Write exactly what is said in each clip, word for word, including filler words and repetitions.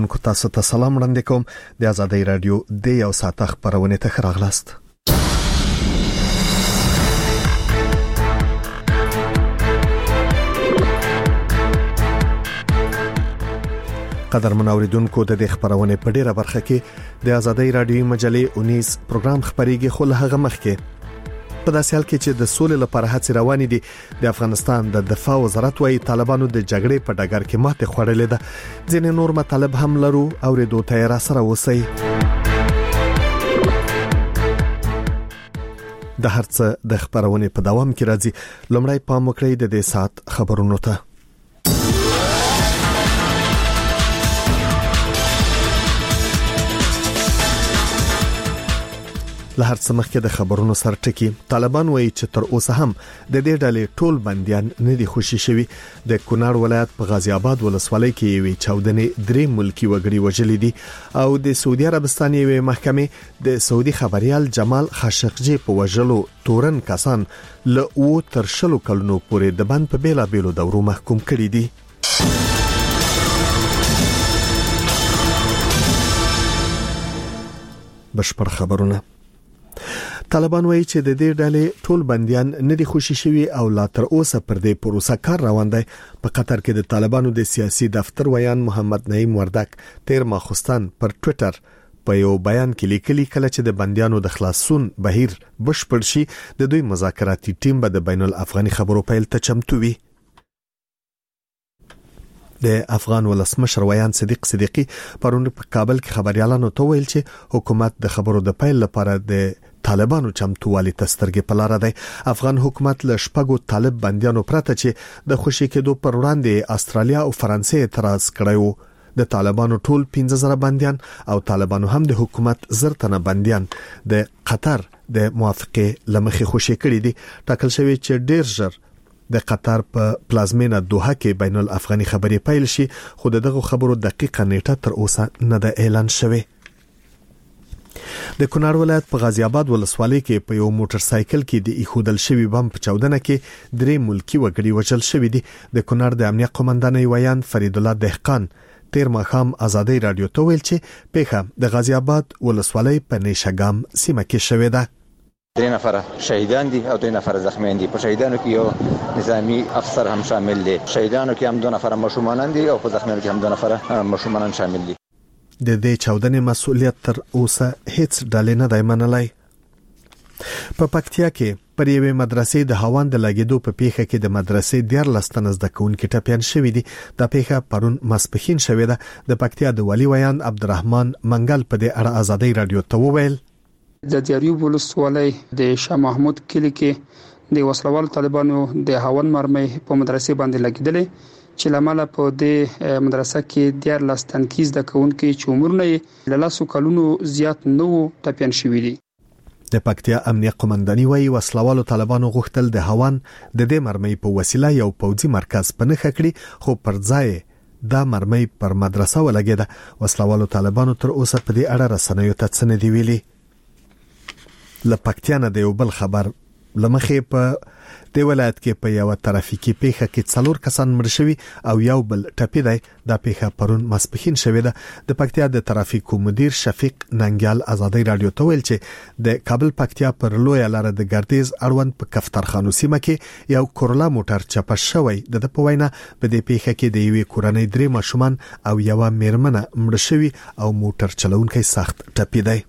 کو تاسو ته سلام وړاندې کوم د آزادۍ رادیو د یو ساعت خبرونه ته راغلاست. قدر منوریدونکو د دې خبرونه په ډیره برخه کې د آزادۍ رادیو مجلې اونیس پروګرام خبريږي، خو له هغه مخکې په داسې حال کې چې د سولې لپاره هڅې روانې دي، د افغانستان د دفاع وزارت وايي طالبانو د جګړې په ډګر کې ماته خوړلې ده. ځینې نور مطالب هم لرو او ردو ته را سره وسی. د هرڅه د خبرونه په دوام کې راځي. لومړی پام وکړئ د دې سات خبرونو ته. له هر څه مخکې د خبرونو سر ټکی طالبان وایي چې تر اوسه هم د دې ډلې ټول بنديان نه دي خوشي شوي. د کونړ ولایت په غازی آباد ولسوالۍ کې یوې چاودنې درې ملکی وګړي وژلي دي او د سعودي عربستان یوې محکمې د سعودي خبريال جمال خاشقجي په وژلو تورن کسان له او تر شلو کلونو پورې د بند په بیلا بیلو دورو محکوم کړي دي. بشپړ خبرونه. طالبان وایي چې د دې ډلې ټول بنديان نه دي خوشي شوي او لا تر اوسه پر دې پروسه کار روان دی. په قطر کې د طالبانو د سیاسي دفتر ویان محمد نعیم وردک تیر ماخستان پر ټوئیټر په یو بیان کې لیکلي کله چې د بنديانو د خلاصون بهیر بشپړ شي د دوی مذاکراتي ټیم به د بین الافغاني خبرو پیل ته چمتو وي. د افغان ولسمشر ویان صدیق صدیقی پرون په کابل کې خبريالانو ته ویل چې حکومت د خبرو د پیل لپاره د طالبانو چمتووالي تسترګې په لار دی. افغان حکومت له شپږو طالب بنديانو پرته چې د خوشي کېدو پر وړاندې استرالیا او فرانسې اعتراض کړی وو. د طالبانو ټول پنځه زره بنديان او طالبانو هم د حکومت زر تنه بنديان د قطر د موافقه لمخې خوشي کړی دي. ټاکل شوی چې ډیر ژر د قطر په پلازمینه دوحه کې بین الافغاني خبري پیل شي، خو دغه خبرو دقیقه نیټه تر اوسه نه ده اعلان شوی. د کونړ ولایت په غازی آباد ولسوالۍ کې په یو موټر سایکل کې د ایښودل شوی بم په چاودنه کې درې ملکی وګړي وژل شوی دي. د کونړ د امنیت قومندان ویان فرید الله دهقان تیر ماښام آزادۍ رادیو ته ویل چې پیښه د غازی آباد ولسوالۍ په نشګام سیمه کې شوې ده. درې نفر شهیدان دي او دوه نفر زخمیان دي. په شهیدانو کې یو نظامی افسر هم شامل دي. شهیدانو کې هم دوه نفر مشومان دي او په زخمیانو کې هم دوه نفر مشومان شامل دي. د دې چاودنې مسؤلیت تر اوسه هیڅ ډلې نه دی منلای. په پکتیا کې پر یوې مدرسې د هاوان د لګیدو په پیښه کې د مدرسې ډیر لستنز د کونکو ټپيان شوې دي. د پیښه پرون مسپخین شوې ده. د پکتیا د ولی ویان عبدالرحمن منګل په دې اړه آزادۍ رادیو ته وویل د دیاریوب ولسوالۍ د شاه محمود کلی کې د وسلوال طالبانو د هاون مرمۍ په مدرسې باندې لګیدلې چې لامل په دې مدرسه کې ډیر لستنکیز د کونکو چې عمرونه له لاسو کلونو زیات نو ټپيان شوې دي. د پکتیا امنیت قومنداني وایي وسلوالو طالبانو غوښتل د هاون د دې مرمۍ په وسیله یو پوځي مرکز په نخښه کړي، خو پر ځای دا مرمۍ پر مدرسه ولګیده. وسلوالو طالبانو تر اوسه په دې اړه رسنیو ته څه نه دی ویلي. لپکتیا نه د یو بل خبر لمخې په د ولایت کې په یو ترافیکي پیښه کې څلور کسان مړ شوي او یو بل ټپي دی. دا پیښه پرون مسپخین شوې ده. د پکتیا د ترافیکو مدیر شفیق ننګیال آزادۍ رادیو ته ویل چې د کابل پکتیا پر لوی لار د ګردیز اړوند په کفترخانو سیمه کې یو کورولا موټر چپه شوی. د په وینا په دې پیښه کې د یوې کورنۍ درې ماشومان او یو میرمنه مړ شوي او موټر چلونکي سخت ټپي دی.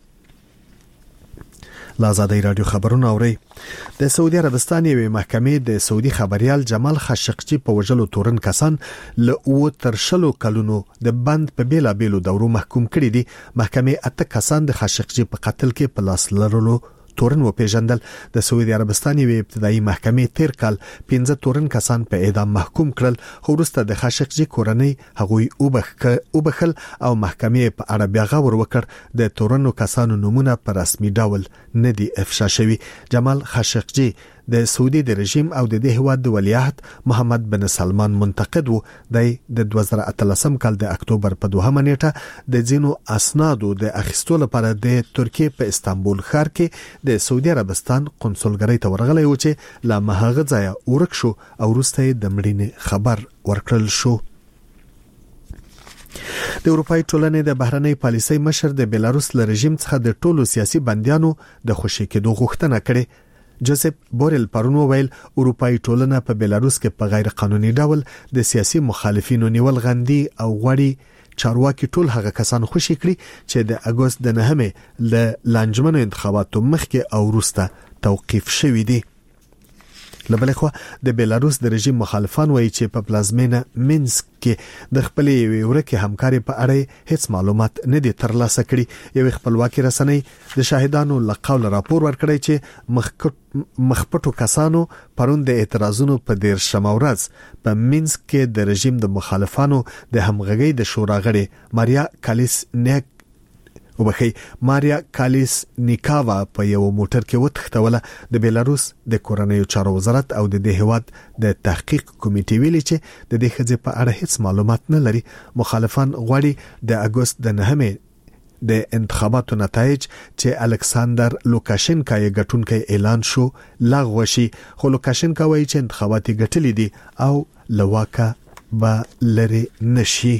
لازادۍ رادیو خبرونه اوري. د سعودي عربستان یوې محکمې د سعودي خبريال جمال خاشقجي په وژلو تورن کسان له او تر شلو کلونو د بند په بیلا بیلو دورو محکوم کړي دي. محکمې اته کسان د خاشقجي په قتل کې په لاس لرلو تورن و پیژندل. د سعودي عربستان یوې ابتدایي محکمې تیر کال پنځه تورن کسان په اعدام محکوم کړل، خو وروسته د خاشقجي کورنۍ هغوی وبخل او محکمې په اړه بیا غور وکړ. د تورنو کسانو نمونه په رسمي ډول نه دي افشا شوي. جمال خاشقجي د سعودي د رژیم او د دې هواد د ولیعهد محمد بن سلمان منتقد وو. د دوه زره اتلسم کال د اکتوبر په دوهمه نیټه د ځینو اسنادو د اخیستلو لپاره د ترکیه په استانبول ښار کې د سعودي عربستان قونسلګرۍ ته ورغلی و چې لا مهغه ځای ورک شو او وروسته د مړینې خبر ورکړل شو. د اروپای ټولنې د بهرنۍ پالیسۍ مشر د بیلاروس له رژیم څخه د ټولو سیاسي بندیانو د خوشي کېدو غوښتنه کړې. جوزف بورل پرون وویل اروپای ټولنه په بیلاروس کې په غیر قانوني ډول د سیاسي مخالفینو نیول غندي او غواړي چارواکي ټول هغه کسان خوشي کړي چې د اگست د نهمې ل لانجمنو انتخاباتو مخکې او وروسته توقيف شوي دي. لبلې خو د بیلاروس د رژیم مخالفان وایي چې په پلازمینه مینسک کې د خپلې ورکه همکاري په اړه هیڅ معلومات نه دي ترلاسه کړي. یو خپلواکي رسنۍ د شاهدانو لقول راپور ورکړی چې مخپټو کسانو پرون د اعتراضونو په ډیر شمورز په مینسک کې د رژیم د مخالفانو د همغږي د شورا غړي ماریا کالیس نیک وبخي ماریا کالیس نیکاوا په یو موټر کې وتښتوله. د بیلاروس د کورنیو چارو وزارت او د دې هواد د تحقیق کمیټې ویلي چې د دې خځې په اړه هیڅ معلومات نه لري. مخالفان غواړي د اگست د نهمې د انتخاباتو نتایج چې الکساندر لوکاشنکا یې ګټونکي اعلان شو لغوه شي، خو لوکاشنکا وایي چې انتخابات ګټلې دي او لواکا به لري نشي.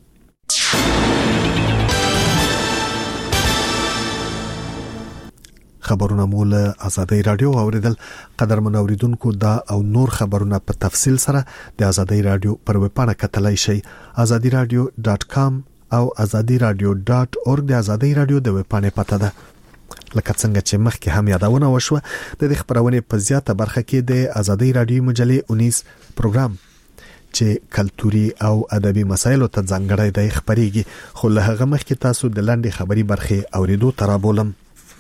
خبرونه مول آزادۍ رادیو اوریدل. قدرمن اوریدونکو دا او نور خبرونه په تفصیل سره د آزادۍ رادیو پر ویب پاڼه کتلای شئ آزادی رادیو ډاٹ کام او آزادی رادیو ډاٹ اورګ. د آزادۍ رادیو د ویب پاڼې پته ده. لکه څنګه چې مخکې هم یادونه وشوه د دې خبرونې په زیاته برخه کې د آزادۍ رادیو مجلې انیس پروګرام چې کلتوري او ادبي مسایلو ته ځانګړی دی خبريږي، خو له هغه مخکې تاسو د لاندې خبري برخه اوریدو ترابولم.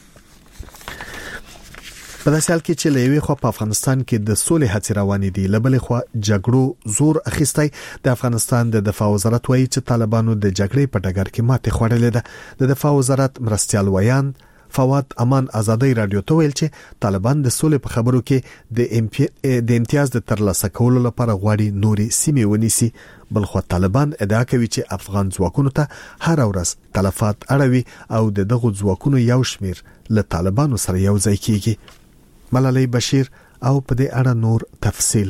په داسې حال کې چې لوي خو په افغانستان کې د سولې هڅې روانې دي، لبلې خو جګړو زور اخیستی. د افغانستان د دفاع وزارت وایي چې طالبانو د جګړې په ډګر کې ماتې خوړلې ده. د دفاع وزارت مرستيال ویان فواد امان آزادۍ رادیو ته ویل چې طالبان د سولې په خبرو کې د امپی... د امتیاز د ترلاسه کولو لپاره غواړي نوري سیمې ونیسي. بلخو طالبان ادعا کوي چې افغان ځواکونو ته هر ورځ تلفات اړوي او د دغه ځواکونو یو شمیر له طالبانو سره یو ځای کیږي. ملالۍ بشیر او په دې اړه نور تفصیل.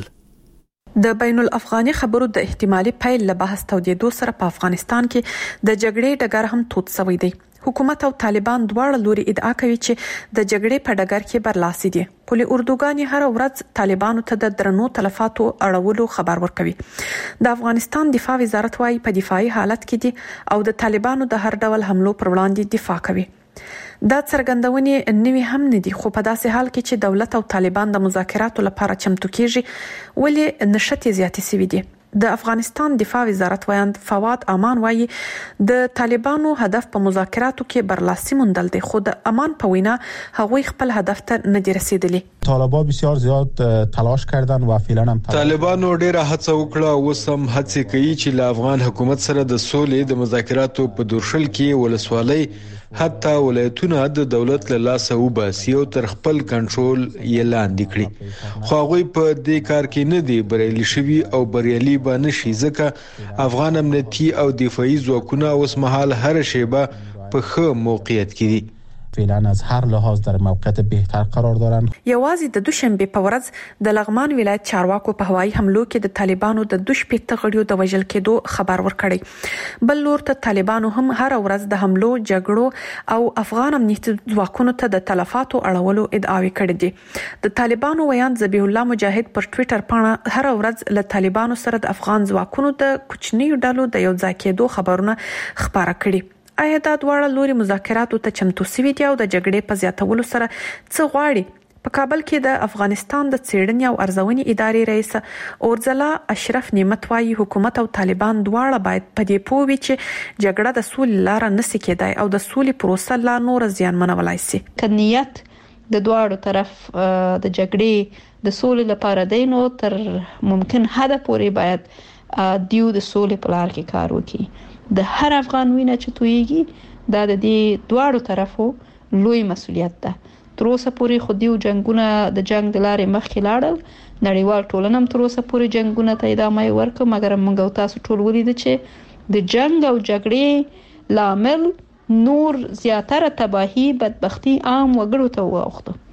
د بین الافغاني خبرو د احتمالي پیل له بحث تودېدو سره په افغانستان کې د جګړې ډګر هم توت شوی دی. حکومت او طالبان دواړه لوري ادعا کوي چې د جګړې په ډګر کې برلاسي دي. پولي اردوګان هر ورځ طالبانو ته د درنو تلفاتو اړولو خبر ورکوي. د افغانستان دفاع وزارت وايي په دفاعي حالت کې دي او د طالبانو د هر ډول حملو پر وړاندې دفاع کوي. دا څرګندونې نوې هم نه دي، خو په داسې حال کې چې دولت او طالبان د مذاکراتو لپاره چمتو کیږي ولې نشټې زیاتې سوي دي. د افغانستان دفاع وزارت ویاند فواد امان وایي د طالبانو هدف په مذاکراتو کې برلاسي موندل دی، خو د امان په وینا هغوی خپل هدف ته نه دي رسیدلي. طالبان بسیار زیاد تلاش کردن و فعلا هم طالبانو ډیره هڅه وکړه او سم هڅه کوي چې له افغان حکومت سره د سولې د مذاکراتو په دورشل کې ولسوالۍ حتی ولایتونه د دولت له لاسه وباسي او تر خپل کنټرول یې لاندې کړي، خو هغوی په دې کار کې نه دي بریالي شوي او بریالي به نشي ځکه افغان امنیتي او دفاعي ځواکونه اوس مهال هر شیبه په ښه موقعیت کې دي. فعلا از هر لحاظ در موقعیت بهتر قرار دارن. یوازې د دوشنبه په ورځ د لغمان ولایت چارواکو په هوایي حملو کې د طالبانو د دوش پېته غړیو د وژل کېدو خبر ورکړی. بل لور ته طالبانو هم هر ورځ د حملو جګړو او افغان امنیتي ځواکونو ته د تلفاتو اړولو ادعاوې کړې دي. د طالبانو ویاند ذبیح الله مجاهد پر ټوئیټر باندې هر ورځ له طالبانو سره د افغان ځواکونو د کوچنیو ډلو د یو ځای کېدو خبرونه خبره کړي. آیا دا دواړه لوري مذاکراتو ته چمتو سوي دي او د جګړې په زیاتولو سره څه غواړي؟ په کابل کې د افغانستان د څېړنې او ارزونې ادارې رئیس اورزلا اشرف نعمت وايي حکومت او طالبان دواړه باید په دې پوه وي چې جګړه د سولې لار نه سي کېدای او د سولې پروسه لا نور زیانمنولای شي. کنيت د دواړو طرف د جګړې د سولې لپاره دی نو تر ممکن حد پورې باید دیو د سولې په لار کې کار وکړي. د هر افغان وینه چې تویږي دا د دې دواړو طرفو لوی مسؤلیت ده. تر اوسه پورې خو دیو جنگونه د جنگ د لارې مخکې لاړل، نړیوال ټولنه هم تر اوسه پورې جنگونه ته ادامه ورکړه، مګر موږ او تاسو ټول ولید چې د جنگ او جګړې لامل نور زیاتره تباہی بدبختی عام وګړو ته واوښته.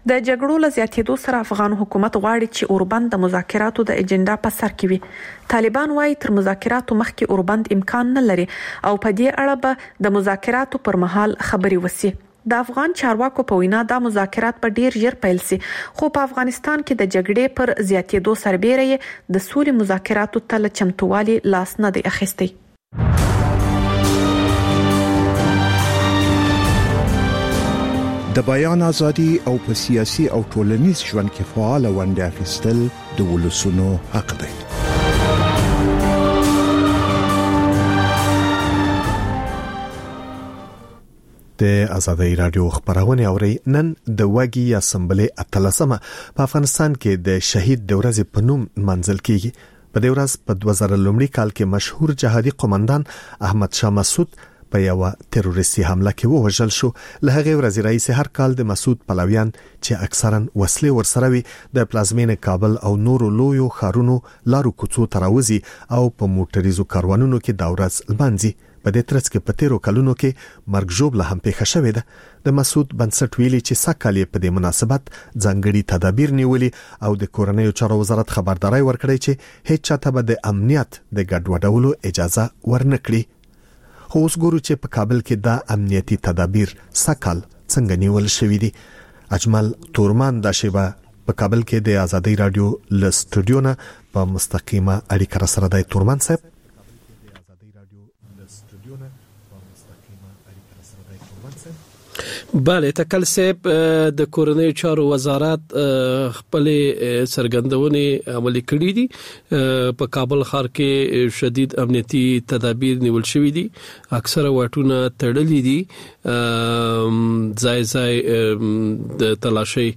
د جګړو له زیاتېدو سره افغان حکومت غواړي چې اوربند د مذاکراتو د اجنډا په سر کې وي. طالبان وايي تر مذاکراتو مخکې اوربند امکان نه لري او په دې اړه به د مذاکراتو پر مهال خبري وسی. د افغان چارواکو په وینا دا مذاکرات په ډیر ژر پیل سي، خو په افغانستان کې د جګړې پر زیاتېدو سربېره د سولې مذاکراتو ته چمتووالي لاس نه دی اخیستی. د بیان ازادي او په سیاسي او ټولنیز ژوند کې فعال ونډه اخیستل د ولسونو حق دی. د ازادي رادیو خبرونه اوري. نن د وګي اسمبلې اتلسمه په افغانستان کې د شهید د ورځې په نوم منځل کیږي. په دې ورځ په دوه زره لومړي کال کې مشهور جهادي قومندان احمد شاه مسعود په یو تروریستي حمله کې ووژل شو. له هغه ورځې رئیس هر کال د مسعود پلویان چې اکثرا وسلې ورسره وي د پلازمینه کابل او نورو لویو ښارونو لارو کوڅو تراوزي او په موټریزو کاروانونو کې د ورځ لمانځي. په دې ترڅ کې په تیرو کلونو کې مرګ ژوبله هم پیښه شوې ده. د مسعود بنسټ ویلي چې سکهال په دې مناسبت ځانګړي تدابیر نیولي او د کورنۍ چارو وزارت خبرداري ورکړي چې هیڅ چاته به د امنیت د ګډوډولو اجازه ورنکړي. خو اوس ګورو چې په کابل کې دا امنیتي تدابیر سکهال څنګه نیول شوې دي. اجمل تورمان دا شیبه په کابل کې د ازادي رادیو ل سټوډیو نه په مستقیمه اړیکه سره د تورمان صاحب. بله تکل صاحب د کورنۍ چارو وزارت خپل سرګندونې عملي کړې دي. په کابل ښار کې شدید امنیتي تدابیر نیول شوې دي، اکثره واټونه تړلې دي، ځای ځای د تلاشي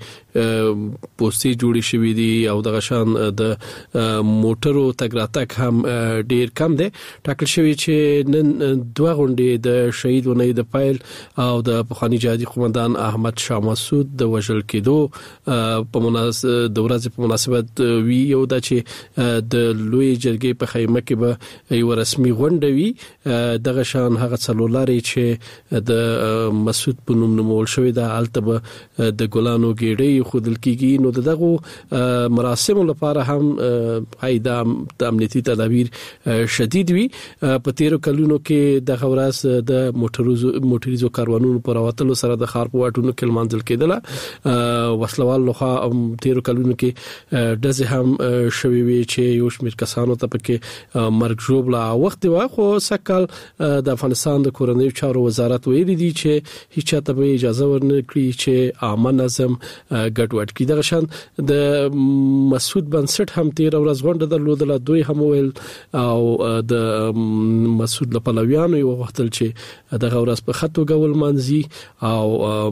پوسټي جوړې شوې دي او د غشان د موټرو تګ راتګ هم ډیر کم دی. ټاکل شوی چې نن دوه غونډې د شهید ونې د پایل او د بخانی جهادي قومندان احمد شاه مسعود د وژل کېدو په مناسبت د ورځې په مناسبت وی یو د چې د لوی جرګې په خیمه کې به یو رسمي غونډه وي. د غشان هغه څلولارې چې د مسعود په نوم نومول شوی د التبه د ګلانو ګېډې خودل کېږي. نو دغه مراسم لپاره هم هايدا د امنیتي تدابیر شدید وي. په تیرو کلونو کې د غورس د موټریزو موټریزو کاروانونو پر وتلو سره د خار په واټونو کې منځل کېدله. وسلوال لوخه تیرو کلونو کې دزه هم شوي وي چې یو شمېر کسانو ته پکې مرګ ژوبله وخت و. خو سکهال د افغانستان د کورنۍ چارو وزارت ویلي دي چې هیڅ چاته به اجازه ورنکړي چې عامه نظم ګډوډ کړي. دغه شان د مسعود بنسټ هم تیر ورځ غونډه درلودله. دوی هم ویل او د مسعود لپلویانو یو وختل چې دغه ورځ په خطو ګول منځي او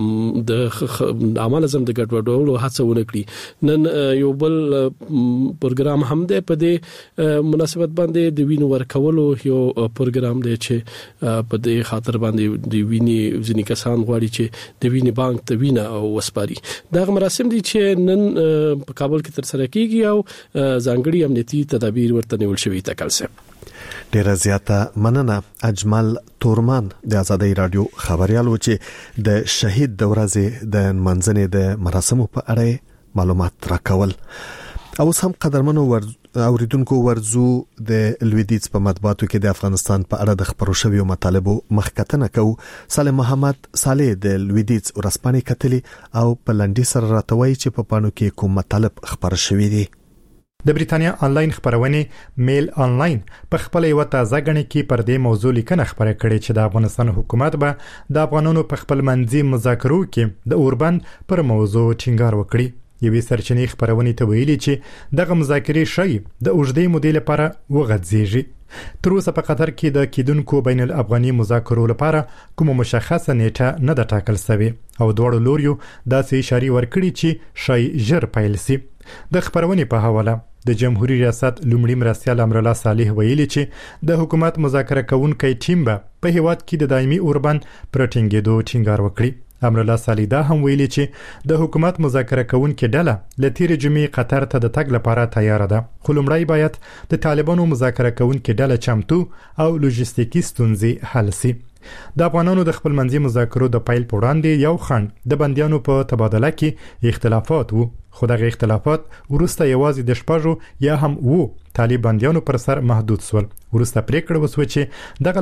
د عامه نظم د ګډوډولو هڅه ونکړي. نن یو بل پروګرام هم دی په دې مناسبت باندې د وینو ورکولو یو پروګرام دی چې په دې خاطر باندې د وینې ځینې کسان غواړي چې د وینې بانک ته وینه او وسپاري. دغه مراسم دي چې نن په کابل کې تر سره کیږي او ځانګړي امنیتي تدابیر ورته نیول شوي. تکل صاحب ډیره زیاته مننه. اجمل تورمان د ازادي رادیو خبريال و چې د شهید د ورځې د منځنې د مراسمو په اړه معلومات راکول. او هم قدرمنو ور اوریدونکو ورزو د لویدیز په مطبوعاتو کې د افغانستان په اړه د خبرو شویو مطالبو مخکتنه کو. سالم محمد صالح د لویدیز ورسپانې کتلی او په لنډي سره راتوي چې په پانو کې کوم مطالب خبر شوي دي. د بریتانیا آنلاین خبرونه میل آنلاین په خپل یو تازه غنی کې پر دې موضوع لیکنه خبره کړې چې د افغانستان حکومت به د افغانانو په خپل منځي مذاکرو کې د اوربند پر موضوع ټینګار وکړي. یوې سرچینې خبرونه ته ویلي چې دغه مذاکرې شي د اوږدې مودې لپاره وغځيږي. تر اوسه په قطر کې د کیدونکو بین الافغاني مذاکرو لپاره کومه مشخصه نیټه نه ده ټاکل شوې او دوړو لوريو داسې اشاره ورکړي چې شي ژر پیل شي. د خبرونه په حواله د جمهوریت ریاست لومړي مرستیال امرالله صالح ویلي چې د حکومت مذاکره کوونکي ټیم به په هیواد کې د دایمي اوربند پر ټینګېدو ټینګار وکړي. امرالله صالح دا هم ویلي چې د حکومت مذاکره کوونکي ډله ل تیر جمعې قطر ته د تګ لپاره تیار ده، خو لومړی باید د طالبانو مذاکره کوونکي ډله چمتو او لوجستیکي ستونزې حل شي. د افغانانو د خپل منځي مذاکرو د پایل په وړاندې یو خنډ د بنديانو په تبادله کې اختلافات وو، خو دغه اختلافات ورسته یوازې د شپږو یا هم وو طالب بنديانو پر سر محدود سول. ورسته پریکړه وسوه چې دغه